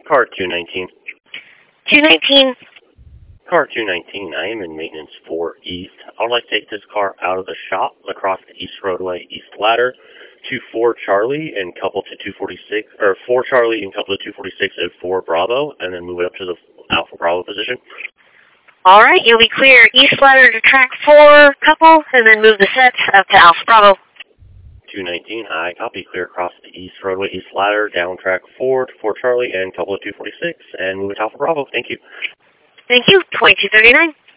Car 219. 219. Car 219, I am in maintenance 4 East. I would like to take this car out of the shop across the East Roadway, East Ladder, to 4 Charlie and couple to 246, or 4 Charlie and couple to 246 and 4 Bravo, and then move it up to the Alpha Bravo position. All right, you'll be clear East Ladder to track 4 couple, and then move the sets up to Alpha Bravo. 219, I copy. Clear across the East Roadway, East Ladder, down track 4 to 4 Charlie and couple of 246, and move it to Alpha Bravo. Thank you. Thank you. 2239.